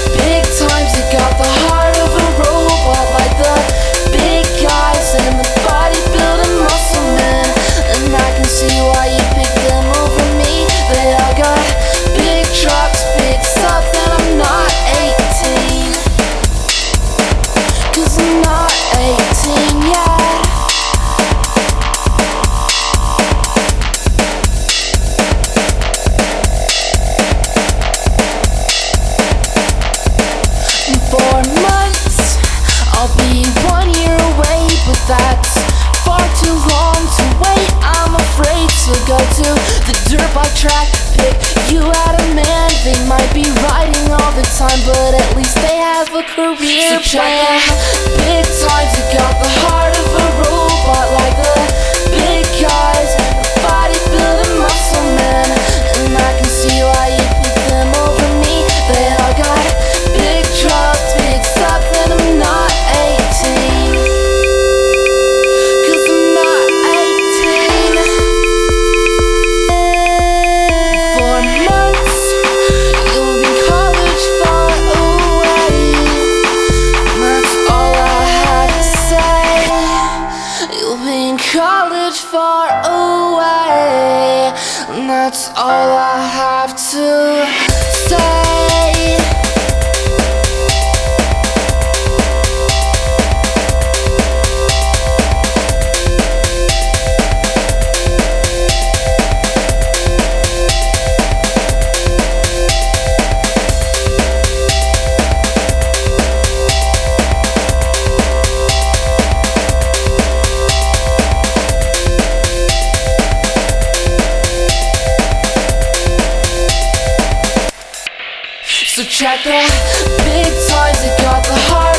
big times, you got the heart of a robot, like the big guys and the bodybuilding muscle men. And I can see why you picked them over me. They all got big trucks, big stuff, and I'm not 18. 'Cause I'm not 18 yet. In 4 months, I'll be 1 year away, but that's far too long to wait. I'm afraid to go to the dirt bike track, pick you out a man. They might be riding all the time, but at least they have a career plan. Big times, you got the heart of a robot, like the big guys, the bodybuilding muscle men. And I can see why you picked them over me. They all got big trucks, big stuff, and I'm not 18. 'Cause I'm not 18. 4 months, you'll be in college far away. That's all I have to say. You'll be in college far away. And that's all I have to say. So check the big times, you got the heart